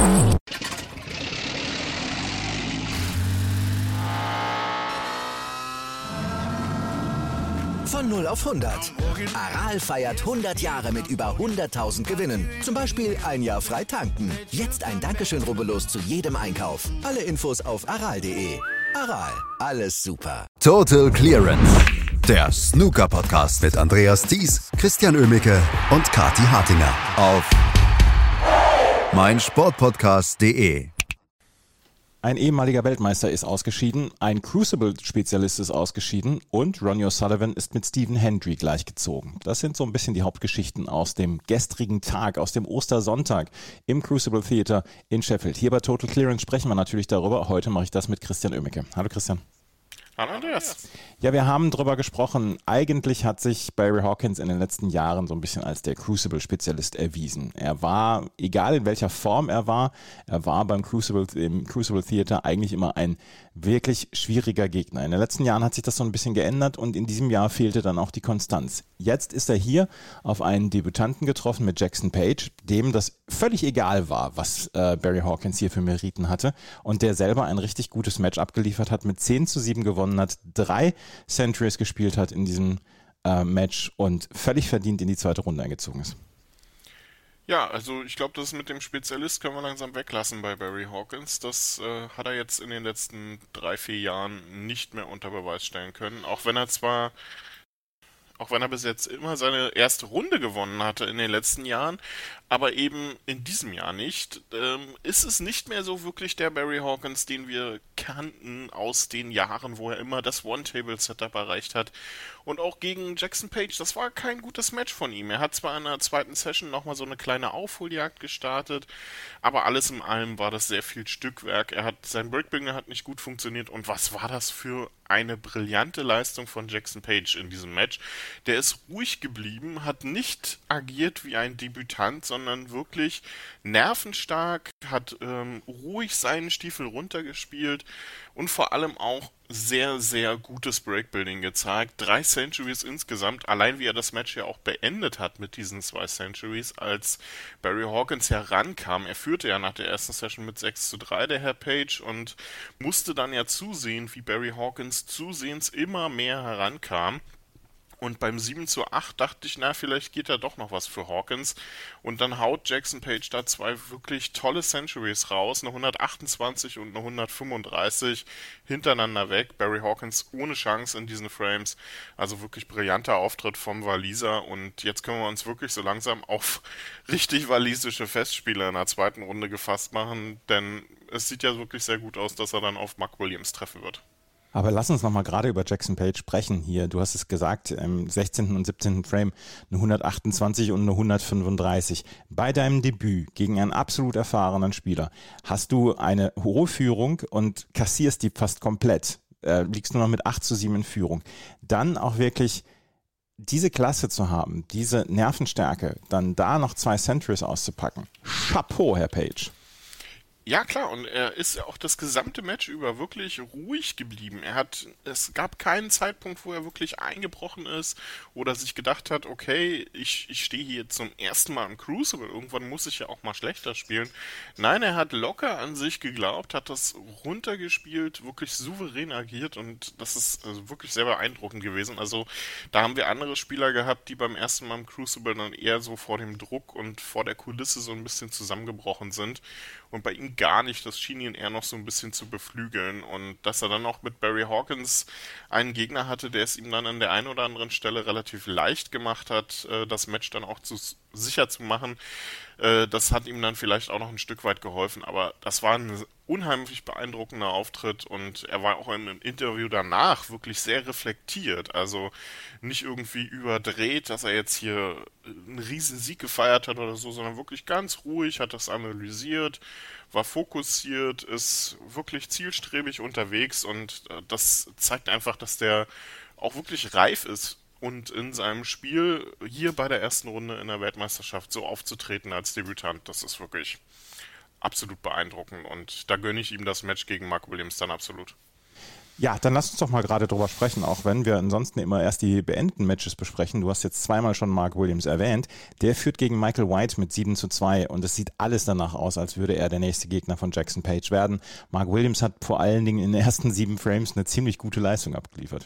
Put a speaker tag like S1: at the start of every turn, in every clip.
S1: Von 0 auf 100. Aral feiert 100 Jahre mit über 100.000 Gewinnen. Zum Beispiel ein Jahr frei tanken. Jetzt ein Dankeschön, rubbellos zu jedem Einkauf. Alle Infos auf aral.de. Aral, alles super.
S2: Total Clearance. Der Snooker-Podcast mit Andreas Thies, Christian Oemicke und Kathi Hartinger auf meinsportpodcast.de.
S3: Ein ehemaliger Weltmeister ist ausgeschieden, ein Crucible-Spezialist ist ausgeschieden und Ronnie O'Sullivan ist mit Stephen Hendry gleichgezogen. Das sind so ein bisschen die Hauptgeschichten aus dem gestrigen Tag, aus dem Ostersonntag im Crucible Theater in Sheffield. Hier bei Total Clearance sprechen wir natürlich darüber. Heute mache ich das mit Christian Oemicke. Hallo Christian.
S4: Hallo Andreas.
S3: Ja, wir haben drüber gesprochen. Eigentlich hat sich Barry Hawkins in den letzten Jahren so ein bisschen als der Crucible-Spezialist erwiesen. Er war, egal in welcher Form er war im Crucible Theater eigentlich immer ein wirklich schwieriger Gegner. In den letzten Jahren hat sich das so ein bisschen geändert und in diesem Jahr fehlte dann auch die Konstanz. Jetzt ist er hier auf einen Debütanten getroffen mit Jackson Page, dem das völlig egal war, was Barry Hawkins hier für Meriten hatte und der selber ein richtig gutes Match abgeliefert hat, mit 10-7 gewonnen hat, 3 Centuries gespielt hat in diesem Match und völlig verdient in die zweite Runde eingezogen ist.
S4: Ja, also ich glaube, das mit dem Spezialist können wir langsam weglassen bei Barry Hawkins. Das hat er jetzt in den letzten 3-4 Jahren nicht mehr unter Beweis stellen können. Auch wenn er bis jetzt immer seine erste Runde gewonnen hatte in den letzten Jahren, aber eben in diesem Jahr nicht, ist es nicht mehr so wirklich der Barry Hawkins, den wir kannten aus den Jahren, wo er immer das One-Table-Setup erreicht hat. Und auch gegen Jackson Page, das war kein gutes Match von ihm. Er hat zwar in der zweiten Session nochmal so eine kleine Aufholjagd gestartet, aber alles in allem war das sehr viel Stückwerk. Sein Breakbinger hat nicht gut funktioniert und was war das für eine brillante Leistung von Jackson Page in diesem Match. Der ist ruhig geblieben, hat nicht agiert wie ein Debütant, sondern wirklich nervenstark, hat ruhig seinen Stiefel runtergespielt und vor allem auch sehr, sehr gutes Breakbuilding gezeigt. 3 Centuries insgesamt, allein wie er das Match ja auch beendet hat mit diesen 2 Centuries, als Barry Hawkins herankam. Er führte ja nach der ersten Session mit 6-3, der Herr Page, und musste dann ja zusehen, wie Barry Hawkins zusehends immer mehr herankam. Und beim 7-8 dachte ich, vielleicht geht da doch noch was für Hawkins. Und dann haut Jackson Page da 2 wirklich tolle Centuries raus, eine 128 und eine 135 hintereinander weg. Barry Hawkins ohne Chance in diesen Frames. Also wirklich brillanter Auftritt vom Waliser. Und jetzt können wir uns wirklich so langsam auf richtig walisische Festspiele in der zweiten Runde gefasst machen. Denn es sieht ja wirklich sehr gut aus, dass er dann auf Mark Williams treffen wird.
S3: Aber lass uns nochmal gerade über Jackson Page sprechen hier. Du hast es gesagt, im 16. und 17. Frame eine 128 und eine 135. Bei deinem Debüt gegen einen absolut erfahrenen Spieler hast du eine hohe Führung und kassierst die fast komplett. Liegst nur noch mit 8-7 in Führung. Dann auch wirklich diese Klasse zu haben, diese Nervenstärke, dann da noch 2 Centuries auszupacken. Chapeau, Herr Page.
S4: Ja klar, und er ist ja auch das gesamte Match über wirklich ruhig geblieben. Es gab keinen Zeitpunkt, wo er wirklich eingebrochen ist oder sich gedacht hat, okay, ich stehe hier zum ersten Mal im Crucible, irgendwann muss ich ja auch mal schlechter spielen. Nein, er hat locker an sich geglaubt, hat das runtergespielt, wirklich souverän agiert und das ist wirklich sehr beeindruckend gewesen. Also da haben wir andere Spieler gehabt, die beim ersten Mal im Crucible dann eher so vor dem Druck und vor der Kulisse so ein bisschen zusammengebrochen sind. Und bei ihm gar nicht, das schien ihn eher noch so ein bisschen zu beflügeln. Und dass er dann auch mit Barry Hawkins einen Gegner hatte, der es ihm dann an der einen oder anderen Stelle relativ leicht gemacht hat, das Match dann auch sicher zu machen, das hat ihm dann vielleicht auch noch ein Stück weit geholfen. Aber das war ein unheimlich beeindruckender Auftritt und er war auch im Interview danach wirklich sehr reflektiert. Also nicht irgendwie überdreht, dass er jetzt hier einen riesen Sieg gefeiert hat oder so, sondern wirklich ganz ruhig, hat das analysiert, war fokussiert, ist wirklich zielstrebig unterwegs und das zeigt einfach, dass der auch wirklich reif ist und in seinem Spiel hier bei der ersten Runde in der Weltmeisterschaft so aufzutreten als Debütant, das ist wirklich absolut beeindruckend und da gönne ich ihm das Match gegen Mark Williams dann absolut.
S3: Ja, dann lass uns doch mal gerade drüber sprechen, auch wenn wir ansonsten immer erst die beendeten Matches besprechen. Du hast jetzt zweimal schon Mark Williams erwähnt. Der führt gegen Michael White mit 7:2 und es sieht alles danach aus, als würde er der nächste Gegner von Jackson Page werden. Mark Williams hat vor allen Dingen in den ersten 7 Frames eine ziemlich gute Leistung abgeliefert.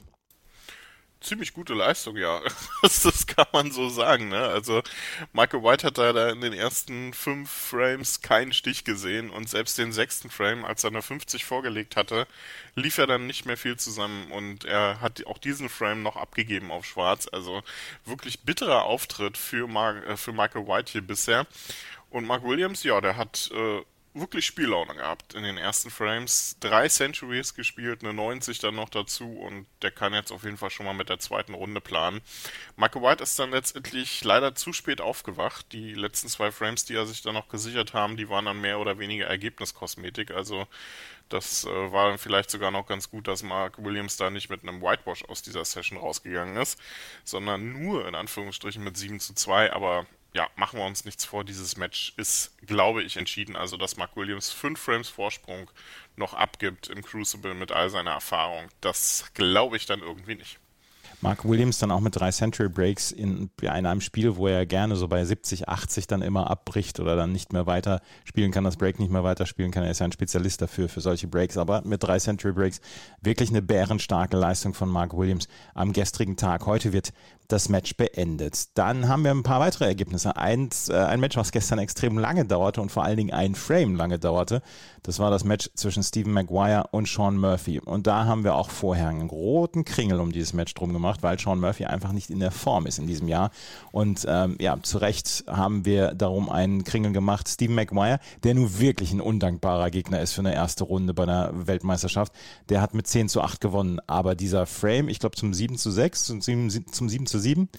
S4: Ziemlich gute Leistung, ja. Das kann man so sagen, ne? Also Michael White hat da in den ersten 5 Frames keinen Stich gesehen und selbst den 6. Frame, als er eine 50 vorgelegt hatte, lief er dann nicht mehr viel zusammen und er hat auch diesen Frame noch abgegeben auf Schwarz. Also wirklich bitterer Auftritt für Michael White hier bisher. Und Mark Williams, ja, der hat wirklich Spiellaune gehabt in den ersten Frames. 3 Centuries gespielt, eine 90 dann noch dazu und der kann jetzt auf jeden Fall schon mal mit der zweiten Runde planen. Michael White ist dann letztendlich leider zu spät aufgewacht. Die letzten 2 Frames, die er sich dann noch gesichert haben, die waren dann mehr oder weniger Ergebniskosmetik. Also das war dann vielleicht sogar noch ganz gut, dass Mark Williams da nicht mit einem Whitewash aus dieser Session rausgegangen ist, sondern nur in Anführungsstrichen mit 7:2, aber ja, machen wir uns nichts vor, dieses Match ist, glaube ich, entschieden. Also, dass Mark Williams 5 Frames Vorsprung noch abgibt im Crucible mit all seiner Erfahrung, das glaube ich dann irgendwie nicht.
S3: Mark Williams dann auch mit 3 Century Breaks in einem Spiel, wo er gerne so bei 70, 80 dann immer abbricht oder dann nicht mehr weiter spielen kann, das Break nicht mehr weiterspielen kann. Er ist ja ein Spezialist dafür, für solche Breaks, aber mit 3 Century Breaks wirklich eine bärenstarke Leistung von Mark Williams am gestrigen Tag. Heute wird das Match beendet. Dann haben wir ein paar weitere Ergebnisse. Ein Match, was gestern extrem lange dauerte und vor allen Dingen ein Frame lange dauerte. Das war das Match zwischen Stephen Maguire und Sean Murphy. Und da haben wir auch vorher einen roten Kringel um dieses Match drum gemacht, weil Sean Murphy einfach nicht in der Form ist in diesem Jahr. Und zu Recht haben wir darum einen Kringel gemacht. Stephen Maguire, der nun wirklich ein undankbarer Gegner ist für eine erste Runde bei einer Weltmeisterschaft, der hat mit 10:8 gewonnen. Aber dieser Frame, ich glaube zum 7:6 und zum 7:7,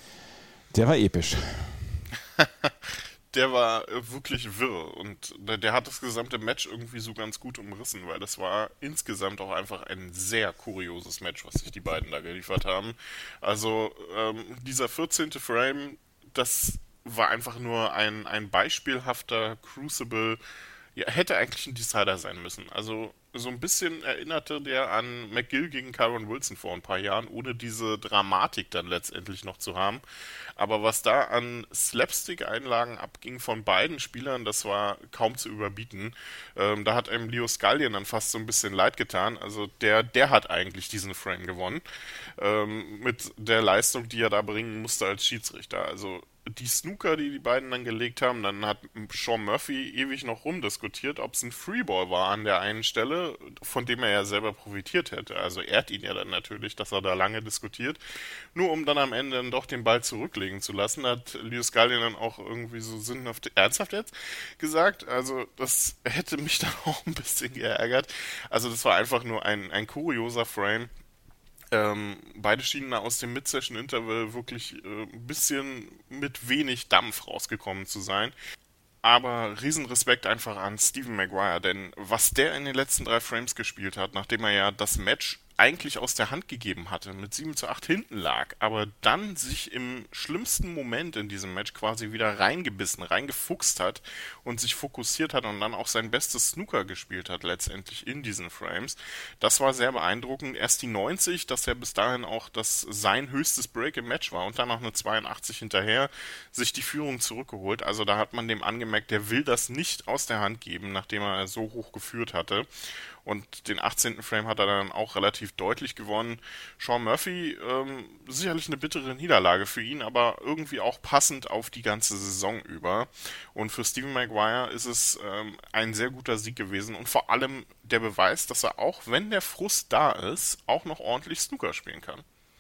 S3: der war episch.
S4: Der war wirklich wirr und der hat das gesamte Match irgendwie so ganz gut umrissen, weil das war insgesamt auch einfach ein sehr kurioses Match, was sich die beiden da geliefert haben. Also dieser 14. Frame, das war einfach nur ein beispielhafter Crucible, ja, hätte eigentlich ein Decider sein müssen. Also so ein bisschen erinnerte der an McGill gegen Kyron Wilson vor ein paar Jahren, ohne diese Dramatik dann letztendlich noch zu haben. Aber was da an Slapstick-Einlagen abging von beiden Spielern, das war kaum zu überbieten. Da hat einem Leo Scullion dann fast so ein bisschen leid getan. Also der hat eigentlich diesen Frame gewonnen. Mit der Leistung, die er da bringen musste als Schiedsrichter. Also die Snooker, die beiden dann gelegt haben, dann hat Sean Murphy ewig noch rumdiskutiert, ob es ein Freeball war an der einen Stelle, von dem er ja selber profitiert hätte. Also ehrt ihn ja dann natürlich, dass er da lange diskutiert. Nur um dann am Ende dann doch den Ball zurücklegen zu lassen, hat Leo Scullion dann auch irgendwie so sinnhaft, ernsthaft jetzt gesagt. Also das hätte mich dann auch ein bisschen geärgert. Also das war einfach nur ein kurioser Frame. Beide schienen aus dem Mid-Session-Interval wirklich ein bisschen mit wenig Dampf rausgekommen zu sein. Aber Riesenrespekt einfach an Stephen Maguire, denn was der in den letzten 3 Frames gespielt hat, nachdem er ja das Match eigentlich aus der Hand gegeben hatte, mit 7:8 hinten lag, aber dann sich im schlimmsten Moment in diesem Match quasi wieder reingebissen, reingefuchst hat und sich fokussiert hat und dann auch sein bestes Snooker gespielt hat letztendlich in diesen Frames. Das war sehr beeindruckend. Erst die 90, dass er bis dahin auch sein höchstes Break im Match war und dann noch eine 82 hinterher sich die Führung zurückgeholt. Also da hat man dem angemerkt, der will das nicht aus der Hand geben, nachdem er so hoch geführt hatte. Und den 18. Frame hat er dann auch relativ deutlich gewonnen. Sean Murphy, sicherlich eine bittere Niederlage für ihn, aber irgendwie auch passend auf die ganze Saison über. Und für Stephen Maguire ist es ein sehr guter Sieg gewesen und vor allem der Beweis, dass er auch, wenn der Frust da ist, auch noch ordentlich Snooker spielen kann.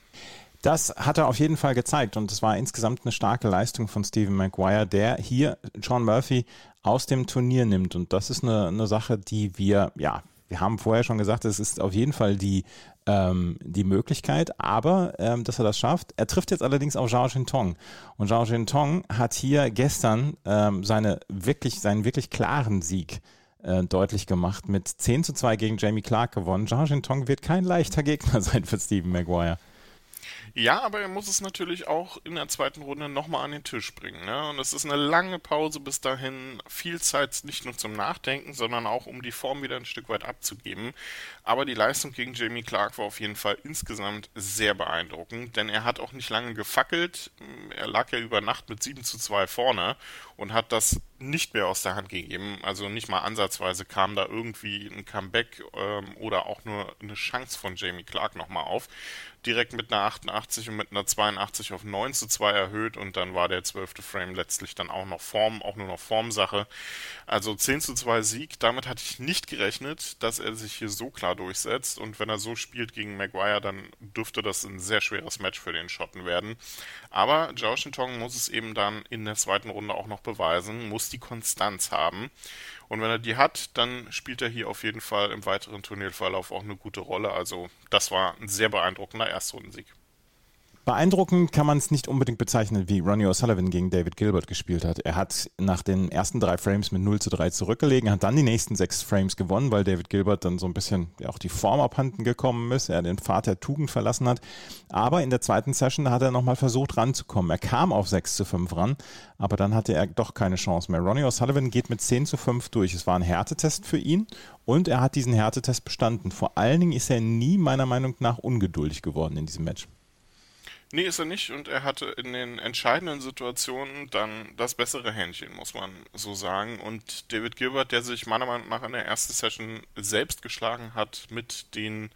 S3: Das hat er auf jeden Fall gezeigt und es war insgesamt eine starke Leistung von Stephen Maguire, der hier Sean Murphy aus dem Turnier nimmt. Und das ist eine Sache, die wir haben vorher schon gesagt, es ist auf jeden Fall die Möglichkeit, aber dass er das schafft. Er trifft jetzt allerdings auf Zhao Jintong. Und Zhao Jintong hat hier gestern seinen wirklich klaren Sieg deutlich gemacht, mit 10:2 gegen Jamie Clark gewonnen. Zhao Jintong wird kein leichter Gegner sein für Stephen Maguire.
S4: Ja, aber er muss es natürlich auch in der zweiten Runde nochmal an den Tisch bringen. Ne? Und es ist eine lange Pause bis dahin, viel Zeit nicht nur zum Nachdenken, sondern auch um die Form wieder ein Stück weit abzugeben. Aber die Leistung gegen Jamie Clark war auf jeden Fall insgesamt sehr beeindruckend, denn er hat auch nicht lange gefackelt. Er lag ja über Nacht mit 7:2 vorne und hat das nicht mehr aus der Hand gegeben. Also nicht mal ansatzweise kam da irgendwie ein Comeback oder auch nur eine Chance von Jamie Clark nochmal auf. Direkt mit einer 88 und mit einer 82 auf 9:2 erhöht und dann war der 12. Frame letztlich dann auch nur noch Formsache. Also 10:2 Sieg, damit hatte ich nicht gerechnet, dass er sich hier so klar durchsetzt und wenn er so spielt gegen Maguire, dann dürfte das ein sehr schweres Match für den Schotten werden. Aber Zhao Shintong muss es eben dann in der zweiten Runde auch noch beweisen, muss die Konstanz haben. Und wenn er die hat, dann spielt er hier auf jeden Fall im weiteren Turnierverlauf auch eine gute Rolle. Also das war ein sehr beeindruckender Erstrundensieg.
S3: Beeindruckend kann man es nicht unbedingt bezeichnen, wie Ronnie O'Sullivan gegen David Gilbert gespielt hat. Er hat nach den ersten 3 Frames mit 0:3 zurückgelegen, hat dann die nächsten 6 Frames gewonnen, weil David Gilbert dann so ein bisschen auch die Form abhanden gekommen ist, er den Pfad der Tugend verlassen hat. Aber in der zweiten Session hat er nochmal versucht ranzukommen. Er kam auf 6:5 ran, aber dann hatte er doch keine Chance mehr. Ronnie O'Sullivan geht mit 10:5 durch. Es war ein Härtetest für ihn und er hat diesen Härtetest bestanden. Vor allen Dingen ist er nie meiner Meinung nach ungeduldig geworden in diesem Match.
S4: Nee, ist er nicht und er hatte in den entscheidenden Situationen dann das bessere Händchen, muss man so sagen. Und David Gilbert, der sich meiner Meinung nach in der ersten Session selbst geschlagen hat mit den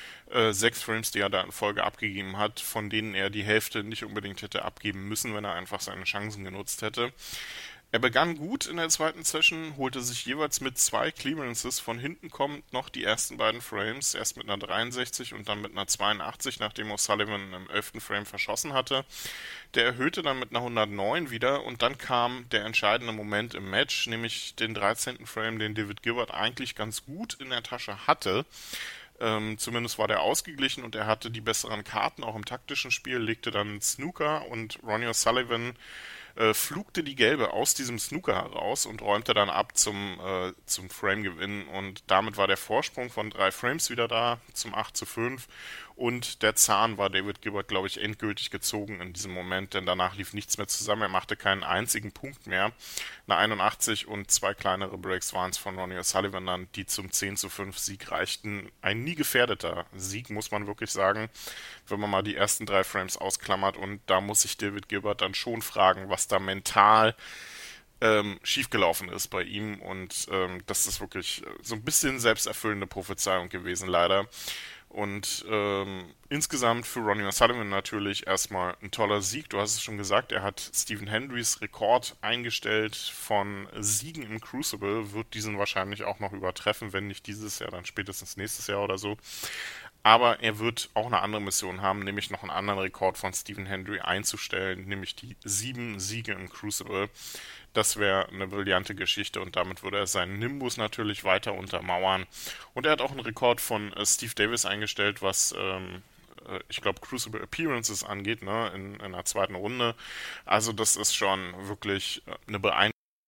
S4: 6 Frames, die er da in Folge abgegeben hat, von denen er die Hälfte nicht unbedingt hätte abgeben müssen, wenn er einfach seine Chancen genutzt hätte. Er begann gut in der zweiten Session, holte sich jeweils mit 2 Clearances von hinten kommend noch die ersten beiden Frames, erst mit einer 63 und dann mit einer 82, nachdem O'Sullivan im 11. Frame verschossen hatte. Der erhöhte dann mit einer 109 wieder und dann kam der entscheidende Moment im Match, nämlich den 13. Frame, den David Gilbert eigentlich ganz gut in der Tasche hatte. Zumindest war der ausgeglichen und er hatte die besseren Karten auch im taktischen Spiel, legte dann Snooker und Ronnie O'Sullivan flugte die Gelbe aus diesem Snooker heraus und räumte dann ab zum Frame-Gewinn und damit war der Vorsprung von 3 Frames wieder da zum 8:5 und der Zahn war David Gilbert, glaube ich, endgültig gezogen in diesem Moment, denn danach lief nichts mehr zusammen, er machte keinen einzigen Punkt mehr. Eine 81 und 2 kleinere Breaks waren es von Ronnie O'Sullivan dann, die zum 10:5 Sieg reichten. Ein nie gefährdeter Sieg, muss man wirklich sagen, wenn man mal die ersten 3 Frames ausklammert und da muss sich David Gilbert dann schon fragen, was da mental schiefgelaufen ist bei ihm und das ist wirklich so ein bisschen selbsterfüllende Prophezeiung gewesen, leider. Und insgesamt für Ronnie O'Sullivan natürlich erstmal ein toller Sieg. Du hast es schon gesagt, er hat Stephen Hendrys Rekord eingestellt von Siegen im Crucible, wird diesen wahrscheinlich auch noch übertreffen, wenn nicht dieses Jahr, dann spätestens nächstes Jahr oder so. Aber er wird auch eine andere Mission haben, nämlich noch einen anderen Rekord von Stephen Hendry einzustellen, nämlich die 7 Siege im Crucible. Das wäre eine brillante Geschichte und damit würde er seinen Nimbus natürlich weiter untermauern. Und er hat auch einen Rekord von Steve Davis eingestellt, was ich glaube Crucible Appearances angeht, ne, in der zweiten Runde. Also das ist schon wirklich eine beeindruckende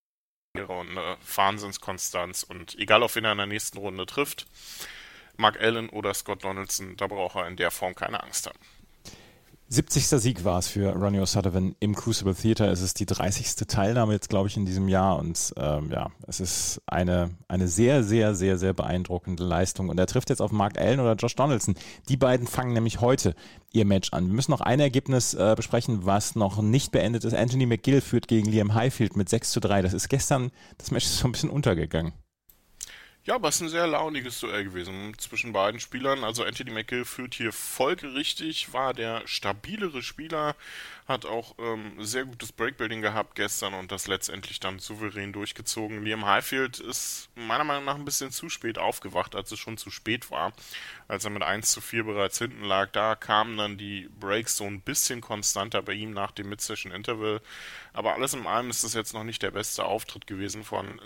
S4: und eine Wahnsinnskonstanz und egal auf wen er in der nächsten Runde trifft, Mark Allen oder Scott Donaldson, da braucht er in der Form keine Angst haben.
S3: 70. Sieg war es für Ronnie O'Sullivan im Crucible Theater. Es ist die 30. Teilnahme jetzt, glaube ich, in diesem Jahr und es ist eine sehr, sehr, sehr, sehr beeindruckende Leistung und er trifft jetzt auf Mark Allen oder Josh Donaldson. Die beiden fangen nämlich heute ihr Match an. Wir müssen noch ein Ergebnis besprechen, was noch nicht beendet ist. Anthony McGill führt gegen Liam Highfield mit 6:3. Das Match ist so ein bisschen untergegangen.
S4: Ja, aber es ist ein sehr launiges Duell gewesen zwischen beiden Spielern. Also Anthony McGill führt hier folgerichtig, war der stabilere Spieler, hat auch sehr gutes Breakbuilding gehabt gestern und das letztendlich dann souverän durchgezogen. Liam Highfield ist meiner Meinung nach ein bisschen zu spät aufgewacht, als es schon zu spät war. Als er mit 1:4 bereits hinten lag, da kamen dann die Breaks so ein bisschen konstanter bei ihm nach dem Mid-Session-Interval. Aber alles in allem ist das jetzt noch nicht der beste Auftritt gewesen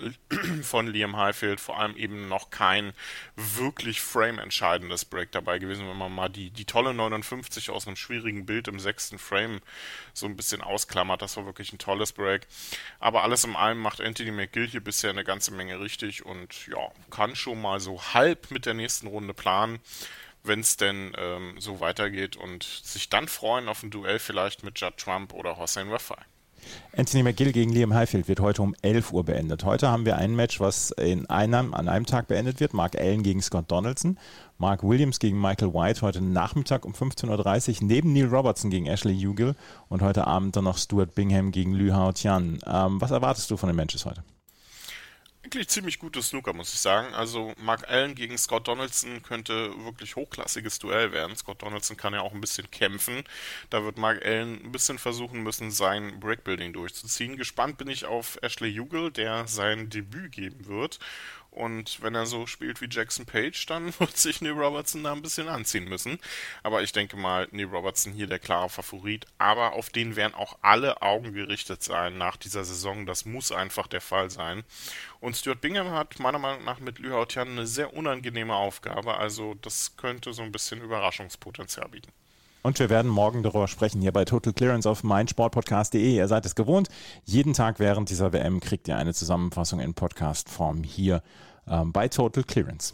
S4: von Liam Highfield, vor allem eben noch kein wirklich frame-entscheidendes Break dabei gewesen, wenn man mal die tolle 59 aus einem schwierigen Bild im 6. Frame so ein bisschen ausklammert. Das war wirklich ein tolles Break. Aber alles in allem macht Anthony McGill hier bisher eine ganze Menge richtig und ja, kann schon mal so halb mit der nächsten Runde planen. wenn es denn so weitergeht, und sich dann freuen auf ein Duell vielleicht mit Judd Trump oder Hossein Wafai.
S3: Anthony McGill gegen Liam Highfield wird heute um 11 Uhr beendet. Heute haben wir ein Match, was an einem Tag beendet wird. Mark Allen gegen Scott Donaldson. Mark Williams gegen Michael White heute Nachmittag um 15.30 Uhr. Neben Neil Robertson gegen Ashley Ugill. Und heute Abend dann noch Stuart Bingham gegen Liu Hao Tian. Was erwartest du von den Matches heute?
S4: Eigentlich ziemlich gutes Snooker, muss ich sagen. Also Mark Allen gegen Scott Donaldson könnte wirklich hochklassiges Duell werden. Scott Donaldson kann ja auch ein bisschen kämpfen. Da wird Mark Allen ein bisschen versuchen müssen, sein Breakbuilding durchzuziehen. Gespannt bin ich auf Ashley Ugill, der sein Debüt geben wird. Und wenn er so spielt wie Jackson Page, dann wird sich Neil Robertson da ein bisschen anziehen müssen. Aber ich denke mal, Neil Robertson hier der klare Favorit. Aber auf den werden auch alle Augen gerichtet sein nach dieser Saison. Das muss einfach der Fall sein. Und Stuart Bingham hat meiner Meinung nach mit Liu Hao Tian eine sehr unangenehme Aufgabe. Also das könnte so ein bisschen Überraschungspotenzial bieten.
S3: Und wir werden morgen darüber sprechen, hier bei Total Clearance auf meinsportpodcast.de. Ihr seid es gewohnt. Jeden Tag während dieser WM kriegt ihr eine Zusammenfassung in Podcast-Form hier bei Total Clearance.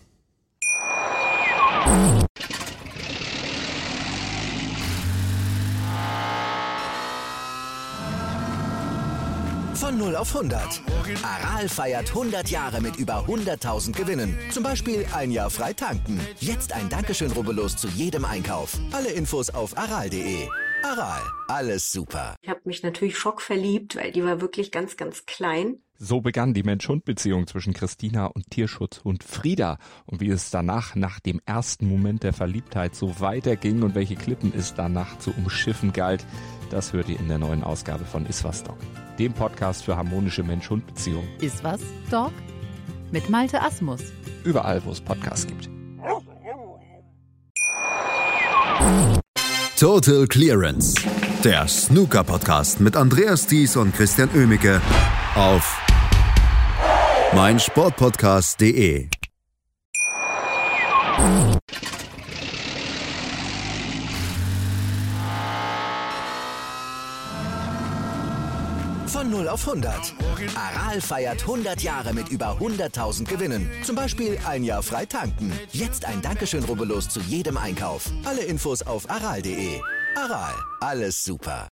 S1: Von 0 auf 100. Aral feiert 100 Jahre mit über 100.000 Gewinnen. Zum Beispiel ein Jahr frei tanken. Jetzt ein Dankeschön, rubbellos zu jedem Einkauf. Alle Infos auf aral.de. Aral, alles super.
S5: Ich habe mich natürlich schockverliebt, weil die war wirklich ganz, ganz klein.
S6: So begann die Mensch-Hund-Beziehung zwischen Christina und Tierschutzhund Frieda. Und wie es danach, nach dem ersten Moment der Verliebtheit, so weiterging und welche Klippen es danach zu umschiffen galt, das hört ihr in der neuen Ausgabe von Iswas Dog, dem Podcast für harmonische Mensch-Hund-Beziehungen.
S7: Iswas Dog mit Malte Asmus.
S6: Überall, wo es Podcasts gibt.
S2: Total Clearance, der Snooker-Podcast mit Andreas Thies und Christian Oemicke auf meinsportpodcast.de.
S1: Von 0 auf 100. Aral feiert 100 Jahre mit über 100.000 Gewinnen. Zum Beispiel ein Jahr frei tanken. Jetzt ein Dankeschön, rubbellos zu jedem Einkauf. Alle Infos auf aral.de. Aral, alles super.